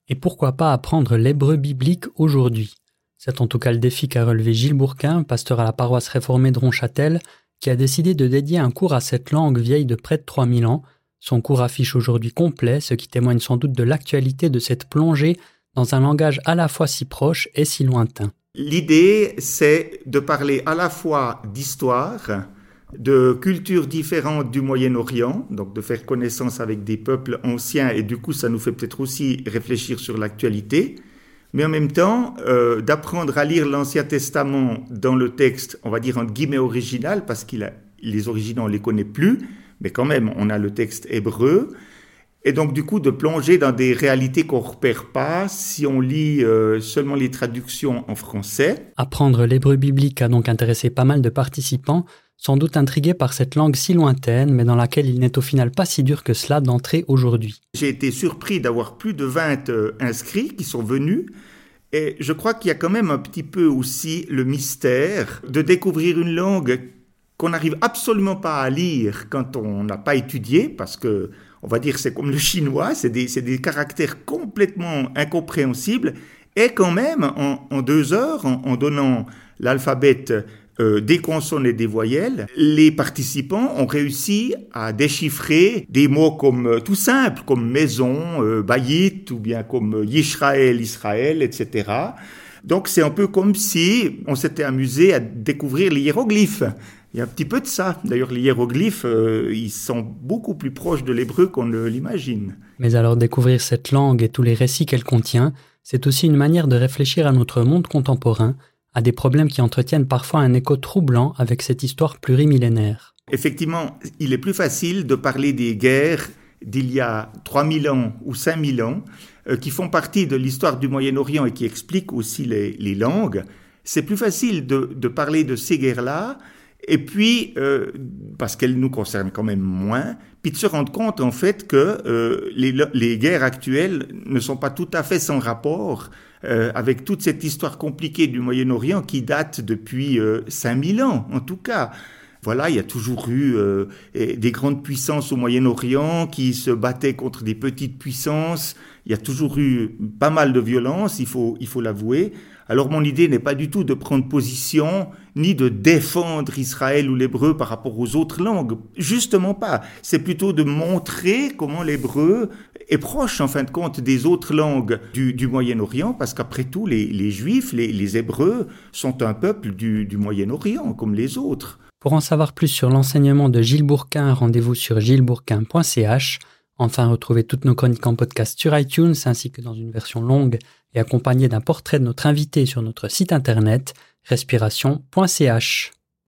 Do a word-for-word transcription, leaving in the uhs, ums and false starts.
Et pourquoi pas apprendre l'hébreu biblique aujourd'hui? C'est en tout cas le défi qu'a relevé Gilles Bourquin, pasteur à la paroisse réformée de Ronchâtel, qui a décidé de dédier un cours à cette langue vieille de près de trois mille ans. Son cours affiche aujourd'hui complet, ce qui témoigne sans doute de l'actualité de cette plongée dans un langage à la fois si proche et si lointain. L'idée, c'est de parler à la fois d'histoire, de cultures différentes du Moyen-Orient, donc de faire connaissance avec des peuples anciens, et du coup ça nous fait peut-être aussi réfléchir sur l'actualité, mais en même temps euh, d'apprendre à lire l'Ancien Testament dans le texte, on va dire entre guillemets original, parce que les originaux on ne les connaît plus, mais quand même on a le texte hébreu, et donc du coup de plonger dans des réalités qu'on ne repère pas si on lit euh, seulement les traductions en français. Apprendre l'hébreu biblique a donc intéressé pas mal de participants, sans doute intrigués par cette langue si lointaine, mais dans laquelle il n'est au final pas si dur que cela d'entrer aujourd'hui. J'ai été surpris d'avoir plus de vingt euh, inscrits qui sont venus, et je crois qu'il y a quand même un petit peu aussi le mystère de découvrir une langue qu'on n'arrive absolument pas à lire quand on n'a pas étudié, parce que, on va dire, c'est comme le chinois, c'est des, c'est des caractères complètement incompréhensibles, et quand même, en, en deux heures, en, en donnant l'alphabet Euh, des consonnes et des voyelles, les participants ont réussi à déchiffrer des mots comme euh, tout simples, comme maison, euh, bayit, ou bien comme euh, Yisraël, Israël, et cetera. Donc c'est un peu comme si on s'était amusé à découvrir les hiéroglyphes. Il y a un petit peu de ça. D'ailleurs, les hiéroglyphes, euh, ils sont beaucoup plus proches de l'hébreu qu'on ne l'imagine. Mais alors découvrir cette langue et tous les récits qu'elle contient, c'est aussi une manière de réfléchir à notre monde contemporain, à des problèmes qui entretiennent parfois un écho troublant avec cette histoire plurimillénaire. Effectivement, il est plus facile de parler des guerres d'il y a trois mille ans ou cinq mille ans, euh, qui font partie de l'histoire du Moyen-Orient et qui expliquent aussi les, les langues. C'est plus facile de, de parler de ces guerres-là, et puis, euh, parce qu'elles nous concernent quand même moins, puis de se rendre compte en fait que euh, les, les guerres actuelles ne sont pas tout à fait sans rapport euh, avec toute cette histoire compliquée du Moyen-Orient qui date depuis euh, cinq mille ans en tout cas. Voilà, il y a toujours eu euh, des grandes puissances au Moyen-Orient qui se battaient contre des petites puissances. Il y a toujours eu pas mal de violence, il faut, il faut l'avouer. Alors mon idée n'est pas du tout de prendre position, ni de défendre Israël ou l'hébreu par rapport aux autres langues. Justement pas. C'est plutôt de montrer comment l'hébreu est proche, en fin de compte, des autres langues du, du Moyen-Orient, parce qu'après tout, les, les Juifs, les, les Hébreux, sont un peuple du, du Moyen-Orient, comme les autres. Pour en savoir plus sur l'enseignement de Gilles Bourquin, rendez-vous sur gilles bourquin point c h. Enfin, retrouvez toutes nos chroniques en podcast sur iTunes, ainsi que dans une version longue et accompagnée d'un portrait de notre invité sur notre site internet respiration point c h.